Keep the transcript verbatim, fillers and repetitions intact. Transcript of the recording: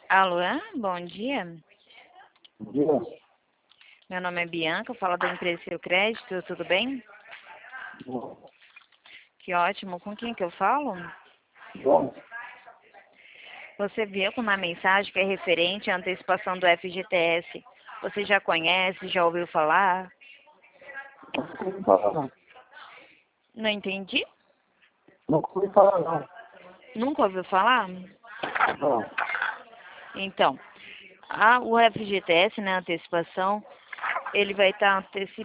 Alô, bom dia. Bom dia. Meu nome é Bianca, eu falo da empresa Seu Crédito, tudo bem? Bom, Que ótimo. Com quem que eu falo? João, Você viu com uma mensagem que é referente à antecipação do F G T S. Você já conhece, já ouviu falar? nunca ouvi falar não. Não entendi? Nunca ouvi falar não. Nunca ouviu falar? Não. Então, a, o F G T S, né, antecipação, ele vai estar anteci,